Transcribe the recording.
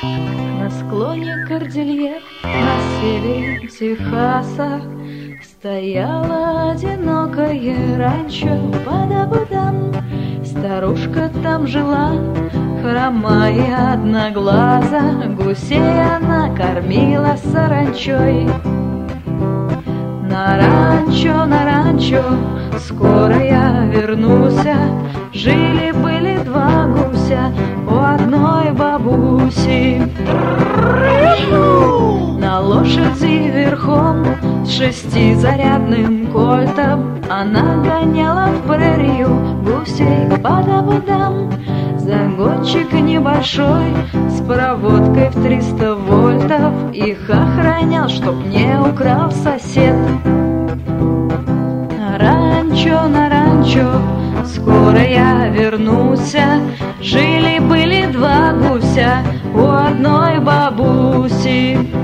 На склоне Кордильер, на севере Техаса, стояла одинокое ранчо Бада-Будам. Старушка там жила, хромая одноглаза, гусей она кормила саранчой. На ранчо, скоро я вернусь. Жили-были два гуся у одной бабуси. На лошади верхом с шестизарядным кольтом она гоняла в прерию гусей Бада-Будам. Загончик небольшой с проводкой в 300 вольтов их охранял, чтоб не украл сосед. На ранчо, скоро я вернусь. Жили-были два гуся у одной бабуси.